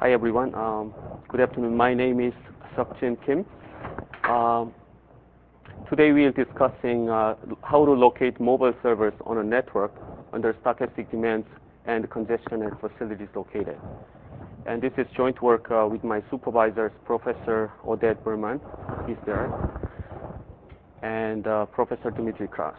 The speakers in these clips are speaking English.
Hi everyone. Good afternoon. My name is Seokjin Kim. Today we are discussing how to locate mobile servers on a network under stochastic demands and congestion at facilities located. And this is joint work with my supervisors, Professor Oded Berman, he's there, and Professor Dmitry Kras.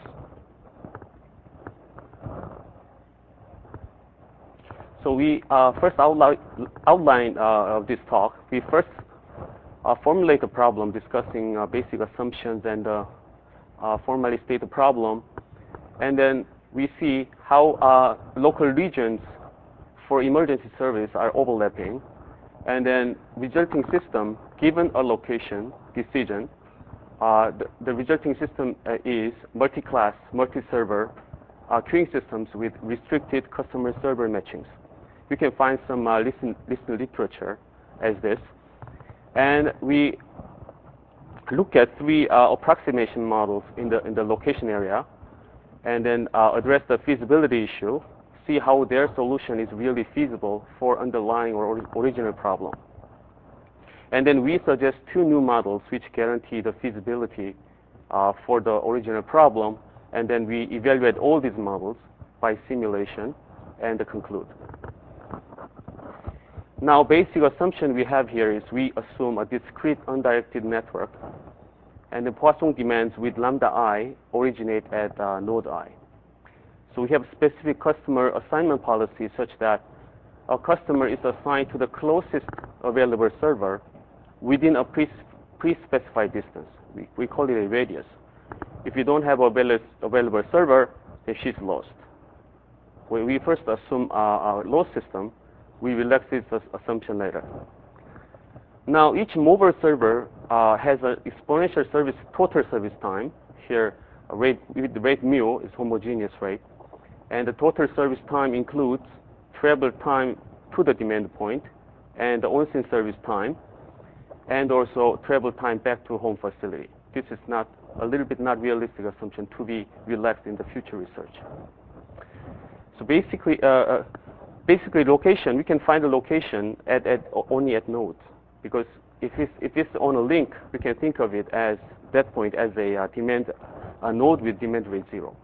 So we first outline of this talk. We first formulate a problem discussing basic assumptions and formally state the problem. And then we see how local regions for emergency service are overlapping. And then resulting system, given a location decision, the resulting system is multi-class, multi-server queuing systems with restricted customer server matchings. You can find some listening literature as this. And we look at three approximation models in the location area, and then address the feasibility issue, see how their solution is really feasible for underlying or original problem. And then we suggest two new models which guarantee the feasibility for the original problem, and then we evaluate all these models by simulation and conclude. Now, basic assumption we have here is we assume a discrete undirected network, and the Poisson demands with lambda I originate at node I. So we have specific customer assignment policy such that a customer is assigned to the closest available server within a pre-specified distance. We call it a radius. If you don't have available server, then she's lost. When we first assume a loss system, we relax this assumption later. Now, each mobile server has an exponential total service time. Here, with the rate mu is homogeneous rate. And the total service time includes travel time to the demand point and the on-scene service time, and also travel time back to home facility. This is a little bit not realistic assumption to be relaxed in the future research. So basically, location, we can find the location only at nodes, because if it's on a link, we can think of it as that point as a node with demand rate 0.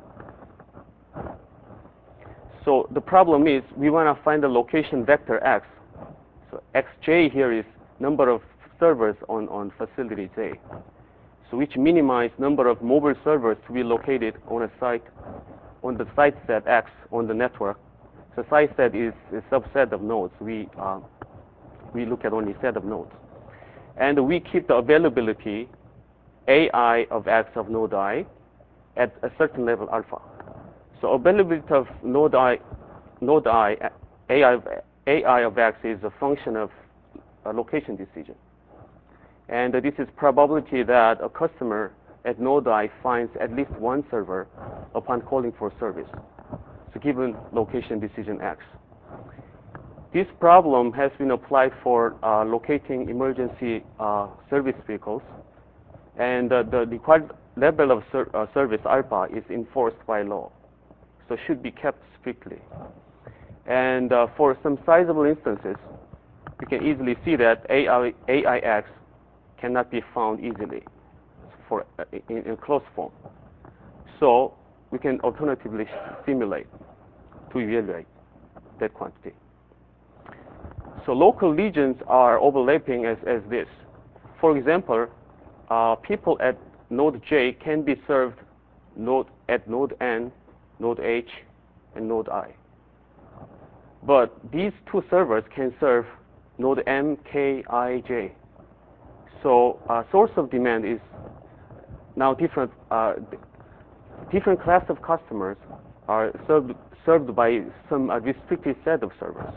So the problem is we want to find the location vector x. So xj here is number of servers on facility j. So which minimize number of mobile servers to be located on a site, on the site set x on the network. So site set is a subset of nodes. We look at only set of nodes. And we keep the availability ai of x of node I at a certain level alpha. So availability of node I, ai of x is a function of a location decision. And this is probability that a customer at node I finds at least one server upon calling for service. So given location decision x. This problem has been applied for locating emergency service vehicles, and the required level of service alpha is enforced by law, so should be kept strictly. And for some sizable instances, you can easily see that AIX cannot be found easily in closed form. So we can alternatively simulate to evaluate that quantity. So local regions are overlapping as this. For example, people at node J can be served at node N, node H, and node I. But these two servers can serve node M, K, I, J. So source of demand is now different. Different class of customers are served by some restricted set of servers.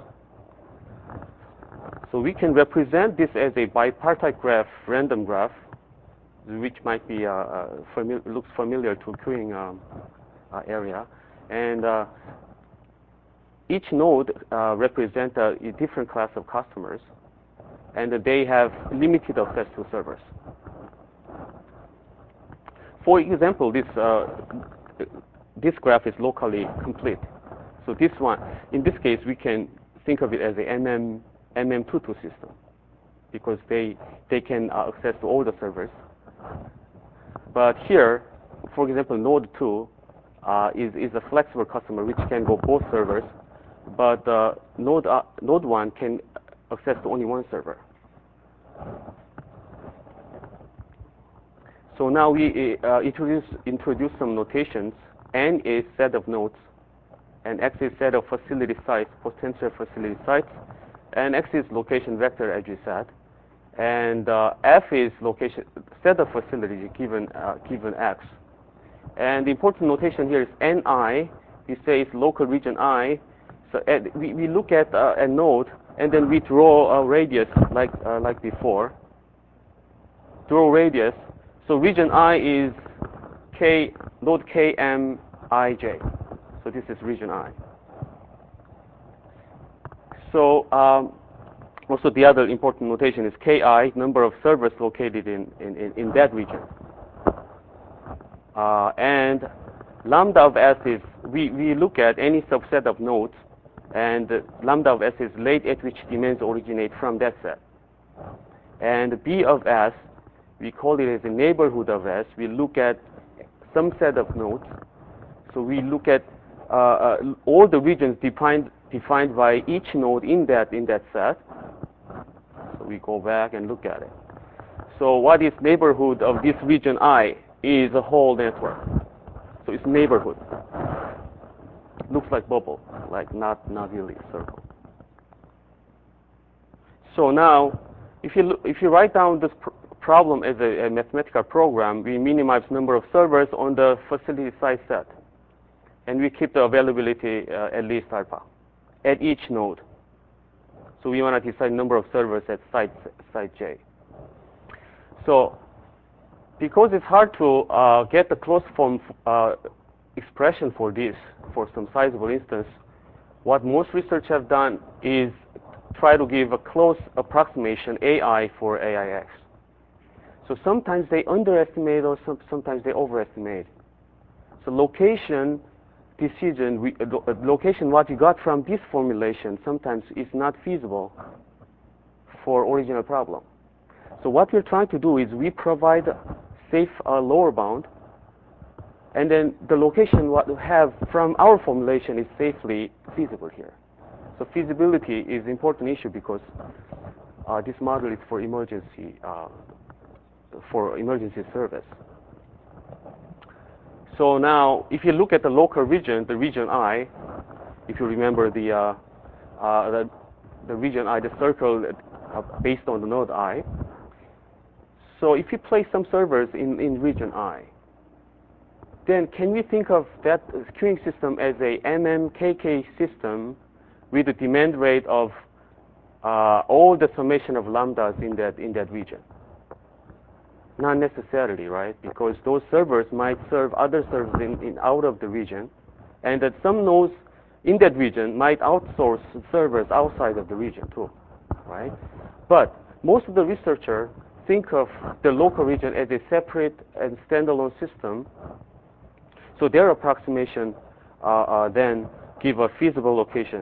So we can represent this as a bipartite graph, random graph, which might be looks familiar to queuing area, and each node represents a different class of customers, and they have limited access to servers. For example, this graph is locally complete. So this one, in this case, we can think of it as a MM22 system because they can access to all the servers. But here, for example, node 2 is a flexible customer which can go both servers, but node 1 can access to only one server. So now we introduce some notations. N is set of nodes, and X is set of facility sites, potential facility sites, and X is location vector, as we said, and F is location set of facilities given X. And the important notation here is NI. We say it's local region I. So we look at a node, and then we draw a radius like before. Draw radius. So region I is node KMIJ. So this is region I. So also the other important notation is KI, number of servers located in that region. And lambda of S is, we look at any subset of nodes, and lambda of S is late at which demands originate from that set. And B of S, we call it as a neighborhood of S. We look at some set of nodes. So we look at all the regions defined by each node in that set. So we go back and look at it. So what is neighborhood of this region I is a whole network. So it's neighborhood. Looks like bubble, like not really a circle. So now, if you write down this problem as a mathematical program, we minimize number of servers on the facility size set, and we keep the availability at least alpha at each node. So we want to decide number of servers at site J. So because it's hard to get the closed form expression for this, for some sizable instance, what most research have done is try to give a close approximation AI for AIX. So sometimes they underestimate or sometimes they overestimate. So location decision, location what you got from this formulation sometimes is not feasible for original problem. So what we're trying to do is we provide safe lower bound, and then the location what we have from our formulation is safely feasible here. So feasibility is an important issue because this model is for emergency service. So now, if you look at the local region, the region I, if you remember the region I, the circle based on the node I. So if you place some servers in region I, then can we think of that queuing system as a MMKK system with a demand rate of all the summation of lambdas in that region? Not necessarily, right? Because those servers might serve other servers in out of the region, and that some nodes in that region might outsource servers outside of the region too, right? But most of the researchers think of the local region as a separate and standalone system. So their approximation then give a feasible location.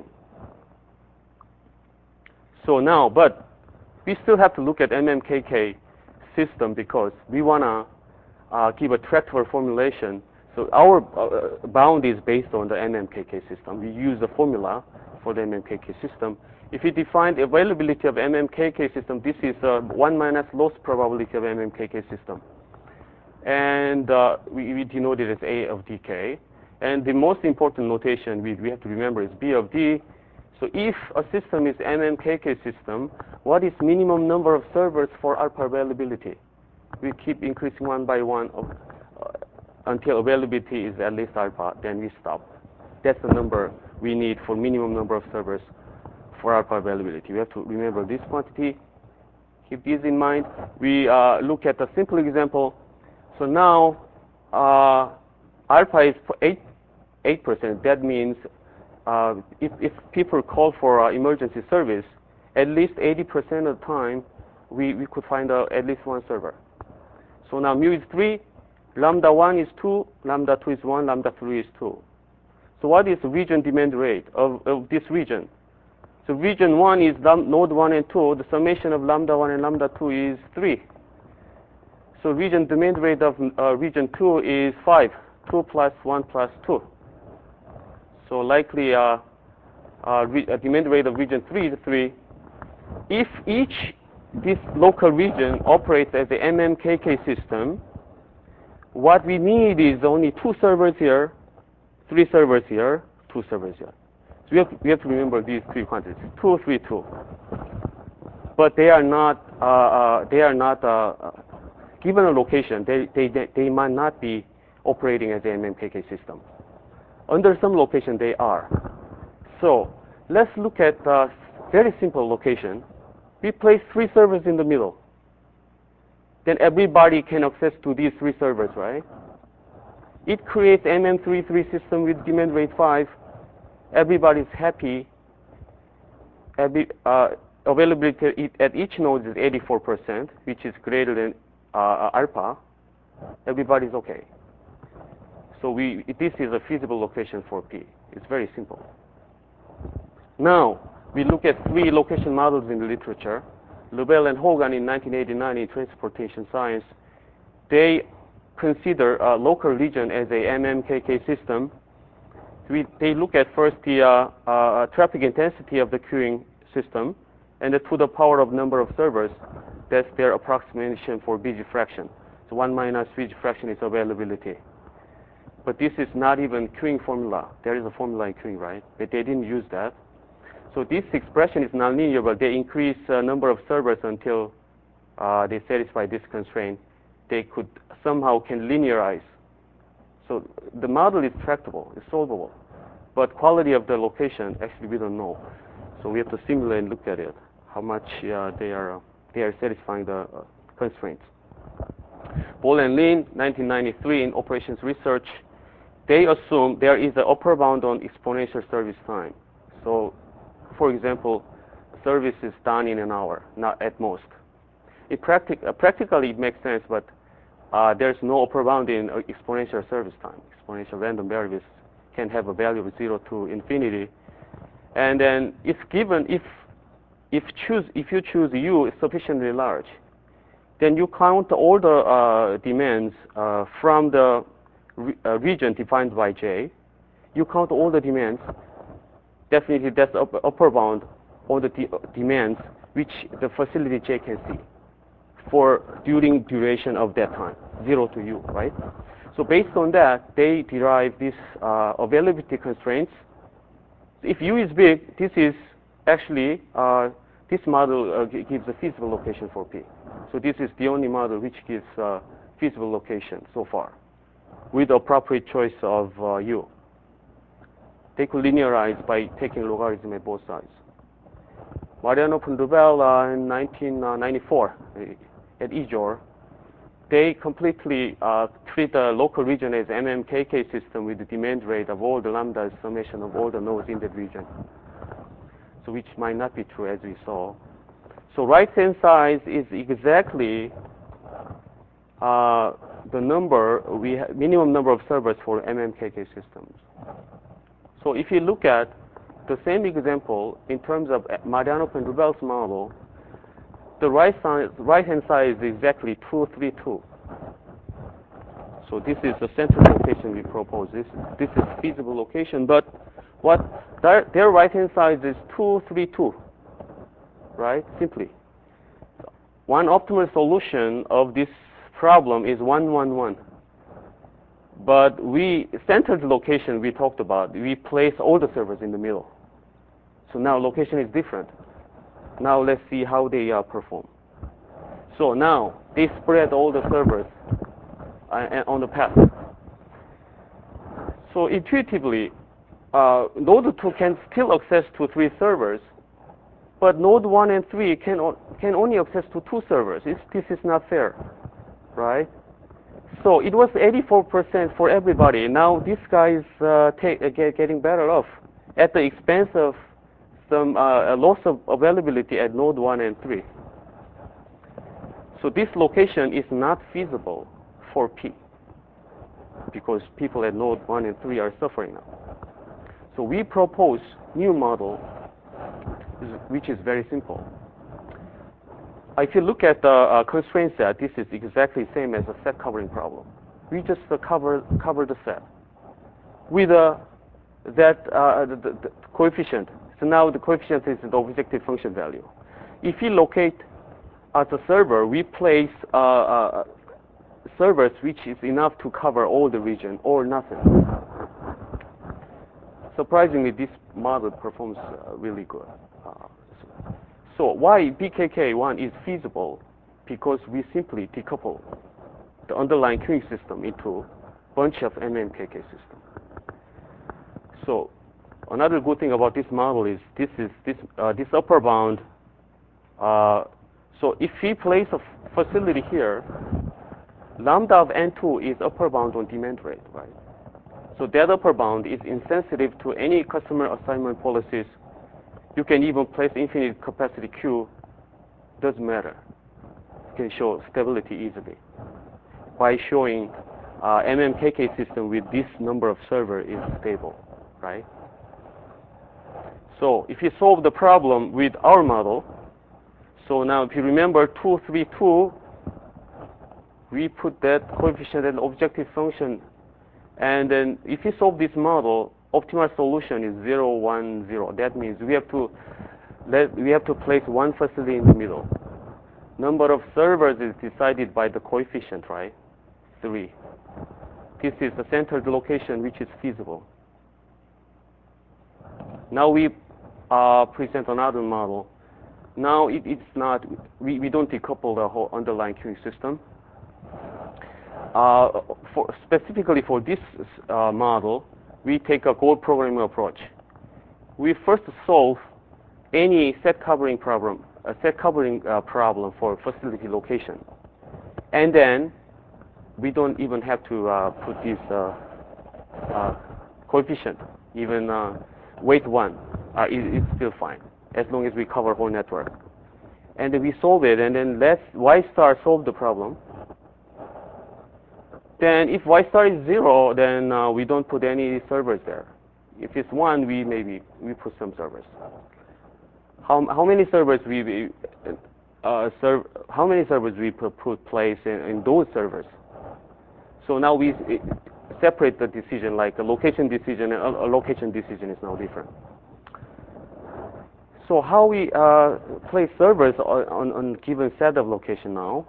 So now, but we still have to look at MMKK system because we want to give a tractable formulation. So our bound is based on the MMKK system. We use the formula for the MMKK system. If you define the availability of MMKK system, this is 1 minus loss probability of MMKK system. And we denote it as A of dk. And the most important notation we have to remember is B of D. So if a system is MMKK system, what is minimum number of servers for alpha availability? We keep increasing one by one until availability is at least alpha, then we stop. That's the number we need for minimum number of servers for alpha availability. We have to remember this quantity. Keep this in mind. We look at a simple example. So now alpha is 8%. That means if people call for emergency service, at least 80% of the time, we could find at least one server. So now mu is 3, lambda 1 is 2, lambda 2 is 1, lambda 3 is 2. So what is the region demand rate of this region? So region 1 is node 1 and 2. The summation of lambda 1 and lambda 2 is 3. So region demand rate of region 2 is 5. 2 plus 1 plus 2. So likely demand rate of region 3 is 3. If this local region operates as a MMKK system, what we need is only 2 servers here, 3 servers here, 2 servers here. So we have to remember these 3 quantities, 2, 3, 2. But they are not given a location. They might not be operating as an MMKK system. Under some location, they are. So let's look at a very simple location. We place 3 servers in the middle. Then everybody can access to these 3 servers, right? It creates MM33 system with demand rate 5. Everybody's happy. Availability at each node is 84%, which is greater than alpha. Everybody's okay. So this is a feasible location for P. It's very simple. Now, we look at 3 location models in the literature. Lobel and Hogan in 1989 in Transportation Science, they consider a local region as a MMKK system. They look at first the traffic intensity of the queuing system, and to the power of number of servers. That's their approximation for BG fraction. So 1 minus BG fraction is availability. But this is not even queuing formula. There is a formula in queuing, right? But they didn't use that. So this expression is nonlinear, but they increase number of servers until they satisfy this constraint. They could somehow can linearize. So the model is tractable, it's solvable. But quality of the location, actually we don't know. So we have to simulate and look at it, how much they are satisfying the constraints. Ball and Lin, 1993 in operations research, they assume there is an upper bound on exponential service time. So for example, service is done in an hour, not at most. Practically it makes sense, but there's no upper bound in exponential service time. Exponential random variables can have a value of 0 to infinity. And then it's given if you choose U is sufficiently large, then you count all the demands from the region defined by J. You count all the demands. Definitely that's the upper bound, all the demands which the facility J can see for duration of that time, 0 to U, right? So based on that, they derive these availability constraints. If U is big, this is actually, this model gives a feasible location for P. So this is the only model which gives feasible location so far with appropriate choice of U. They could linearize by taking logarithm at both sides. Marianoff and Lobel in 1994 at EJOR, they completely treat the local region as MMKK system with the demand rate of all the lambdas summation of all the nodes in that region. So which might not be true as we saw. So right-hand side is exactly the number, minimum number of servers for MMKK systems. So if you look at the same example in terms of Marianoff and Lobel's model, the right-hand side is exactly 2, 3, 2. So this is the central location we propose. This is feasible location, but their right-hand side is 2, 3, 2, right? Simply. One optimal solution of this problem is 1, 1, 1. But centered location we talked about, we place all the servers in the middle. So now location is different. Now let's see how they perform. So now they spread all the servers on the path. So intuitively, node 2 can still access to 3 servers, but node 1 and 3 can only access to 2 servers. This is not fair, right? So it was 84% for everybody. Now this guy is getting better off at the expense of some loss of availability at node 1 and 3. So this location is not feasible for P because people at node 1 and 3 are suffering now. So we propose new model which is very simple. If you look at the constraint set, this is exactly the same as a set covering problem. We just cover the set with the coefficient. So now the coefficient is the objective function value. If we locate as a server, we place servers which is enough to cover all the region or nothing. Surprisingly, this model performs really good. So why BKK1 is feasible? Because we simply decouple the underlying queuing system into a bunch of MMKK system. So another good thing about this model is this upper bound. So if we place a facility here, lambda of N2 is upper bound on demand rate, right? So that upper bound is insensitive to any customer assignment policies. You can even place infinite capacity queue. Doesn't matter. You can show stability easily by showing MMKK system with this number of server is stable, right? So if you solve the problem with our model, so now if you remember 232, we put that coefficient and objective function, and then if you solve this model, optimal solution is 0, 1, 0. That means we have to place one facility in the middle. Number of servers is decided by the coefficient, right? 3. This is the centered location which is feasible. Now we present another model. Now it's not, we don't decouple the whole underlying queuing system. Specifically for this model, we take a goal programming approach. We first solve any set covering problem for facility location, and then we don't even have to put this coefficient, even weight 1. It's still fine as long as we cover whole network. And then we solve it, and then let Y star solve the problem. Then if Y star is 0, then we don't put any servers there. If it's 1, we put some servers. How many servers we put place in those servers? So now we separate the decision, like a location decision and a location decision is now different. So how we place servers on given set of location now?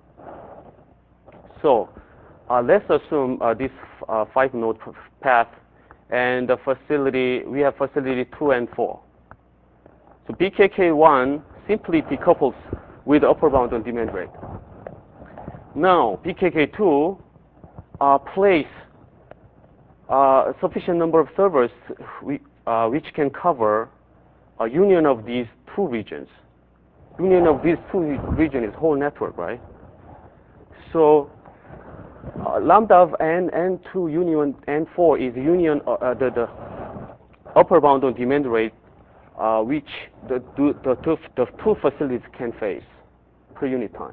So let's assume this 5-node path, and the facility, we have facility 2 and 4. So BKK1 simply decouples with upper bound on demand rate. Now BKK2 place sufficient number of servers which can cover a union of these two regions. Union of these two regions is whole network, right? So lambda of N2 union N4 is union the upper bound on demand rate which the two facilities can face per unit time.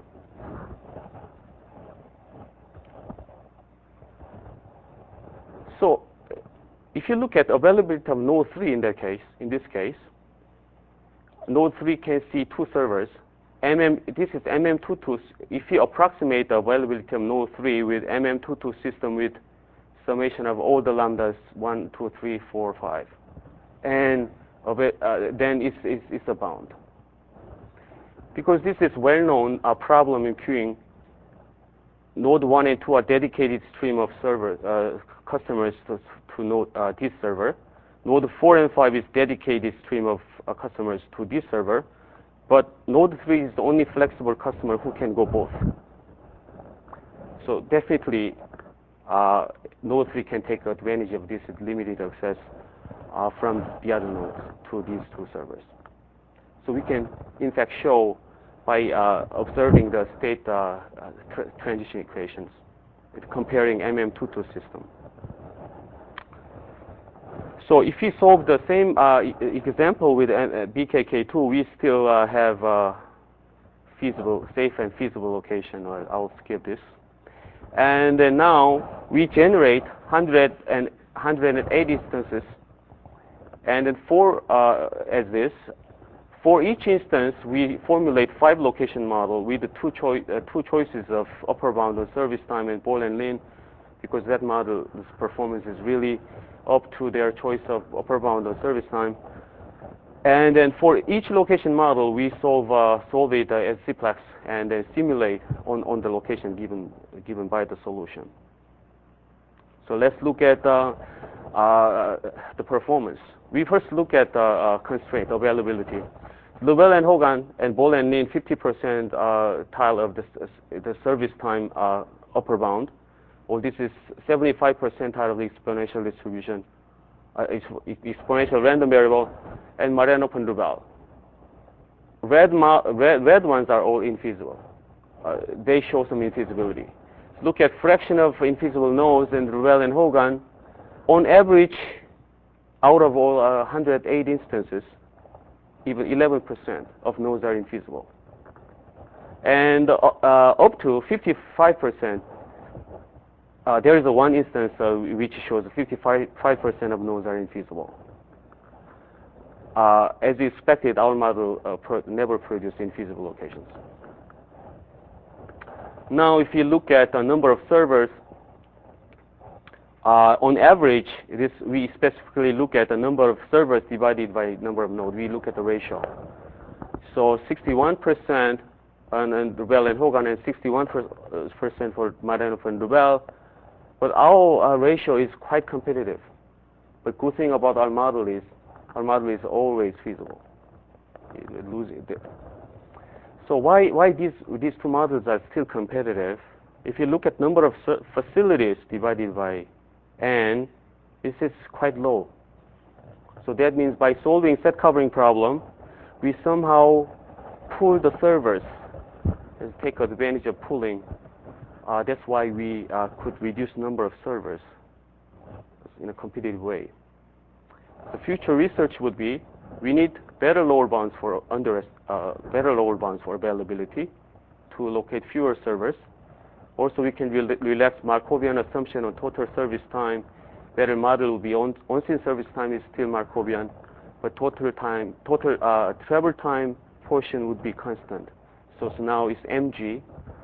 So if you look at availability of node 3 in this case, node 3 can see 2 servers. This is MM22. If you approximate the availability of node 3 with MM22 system with summation of all the lambdas 1, 2, 3, 4, 5, and then it's a bound. Because this is well-known problem in queuing, node 1 and 2 are dedicated stream of customers to node this server. Node 4 and 5 is dedicated stream of customers to this server. But node 3 is the only flexible customer who can go both. So definitely, node 3 can take advantage of this limited access from the other nodes to these two servers. So we can, in fact, show by observing the state transition equations, comparing MM22 system. So if we solve the same example with BKK2, we still have safe and feasible location. I'll skip this. And then now we generate 108 instances, and then 4 as this, For each instance, we formulate 5 location model with the two choices of upper bound on service time and ball and lane, because that model's performance is really up to their choice of upper bound on service time. And then for each location model, we solve it as Cplex and then simulate on the location given by the solution. So let's look at the performance. We first look at constraint availability. Lobel and Hogan and Ball and Lin 50% tile of the service time upper bound. Well, this is 75% tile of the exponential distribution, exponential random variable, and Maryanov and Lobel. Red ones are all infeasible. They show some infeasibility. Look at fraction of infeasible nodes in Lobel and Hogan. On average, out of all 108 instances, even 11% of nodes are infeasible. And up to 55%, there is one instance which shows 55% of nodes are infeasible. As expected, our model never produced infeasible locations. Now, if you look at the number of servers, on average, we specifically look at the number of servers divided by number of nodes. We look at the ratio. So 61% on Lobel and Hogan, and 61% for Maryanov and Lobel. But our ratio is quite competitive. But good thing about our model is always feasible. So why these two models are still competitive? If you look at number of facilities divided by N, this is quite low. So that means by solving set covering problem, we somehow pull the servers and take advantage of pulling. That's why we could reduce number of servers in a competitive way. The future research would be we need better lower bounds for availability to locate fewer servers. Also, we can relax Markovian assumption on total service time. Better model will be on-scene service time is still Markovian, but total travel time portion would be constant. So now it's MGK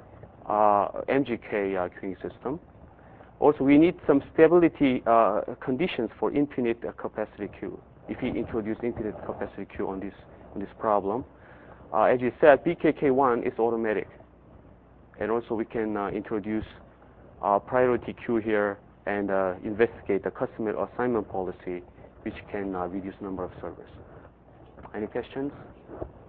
queuing system. Also, we need some stability conditions for infinite capacity queue. If we introduce infinite capacity queue on this problem, as you said, BKK1 is automatic. And also we can introduce priority queue here and investigate the customer assignment policy, which can reduce number of servers. Any questions?